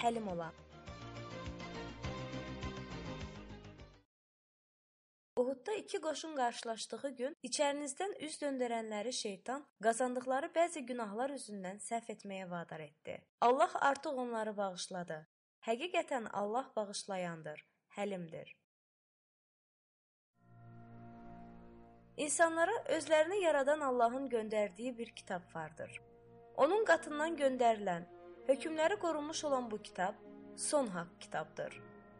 həlim olan. Uhudda iki qoşun qarşılaşdığı gün içərinizdən üz döndərənləri şeytan qazandıqları bəzi günahlar üzündən səhv etməyə vadar etdi. Allah artıq onları bağışladı. Həqiqətən Allah bağışlayandır, həlimdir. İnsanlara özlərini yaradan Allahın göndərdiyi bir kitab vardır. Onun qatından göndərilən, hökmləri qorunmuş olan bu kitab son haqq kitabdır.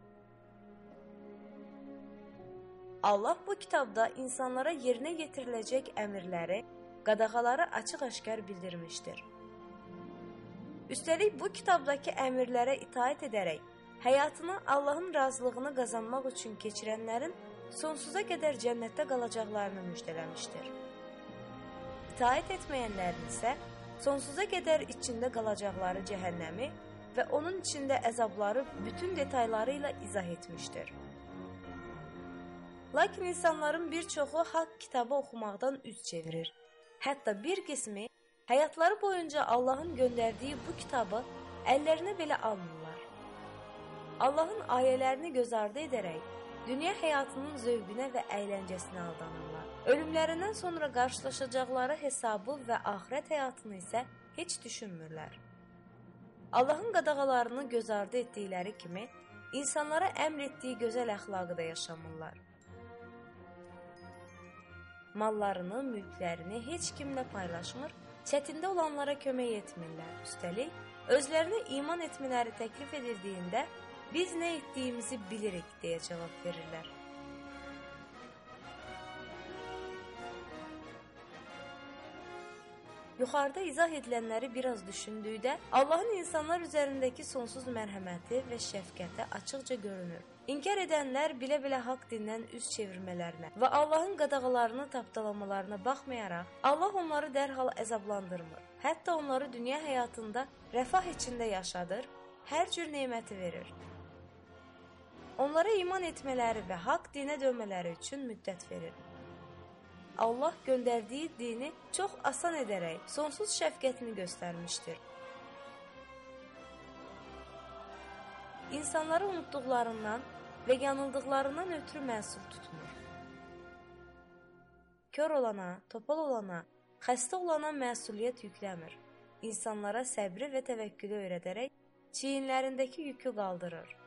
Allah bu kitabda insanlara yerinə yetiriləcək əmrləri, qadağaları açıq-aşkar bildirmişdir. Üstəlik bu kitabdakı əmrlərə itaat edərək, həyatını Allahın razılığını qazanmaq üçün keçirənlərin sonsuza qədər cənnətdə qalacaqlarını müjdələmişdir. İtaat etməyənlərin isə sonsuza qədər içində qalacaqları cəhənnəmi və onun içində əzabları bütün detayları ilə izah etmişdir. Lakin insanların bir çoxu haqq kitabı oxumaqdan üz çevirir. Hətta bir qismi həyatları boyunca Allahın göndərdiyi bu kitabı əllərinə belə almırlar. Allahın ayələrini göz ardı edərək, dünya həyatının zövqünə və əyləncəsinə aldanırlar. Ölümlərindən sonra qarşılaşacaqları hesabı və axirət həyatını isə heç düşünmürlər. Allahın qadağalarını göz ardı etdikləri kimi, insanlara əmr etdiyi gözəl əxlaqı da yaşamırlar. Mallarını, mülklərini heç kimlə paylaşmır, çətində olanlara kömək etmirlər. Üstəlik, özlərinə iman etmələri təklif edildiyində, biz nə etdiyimizi bilirik deyə cavab verirlər. Yuxarıda izah edilənləri biraz düşündükdə, Allahın insanlar üzərindəki sonsuz mərhəməti və şəfqəti açıqca görünür. İnkar edənlər bilə-bilə haqq dindən üz çevirmələrinə və Allahın qadağalarını tapdalamalarına baxmayaraq, Allah onları dərhal əzablandırmır. Hətta onları dünya həyatında rəfah içində yaşadır, hər cür neməti verir. Onlara iman etmələri və haqq dinə dönmələri üçün müddət verir. Allah göndərdiyi dini çox asan edərək sonsuz şəfqətini göstərmişdir. İnsanları unutduqlarından və yanıldıqlarından ötürü məsul tutmur. Kör olana, topal olana, xəstə olana məsuliyyət yükləmir. İnsanlara səbri və təvəkkülü öyrədərək çiyinlərindəki yükü qaldırır.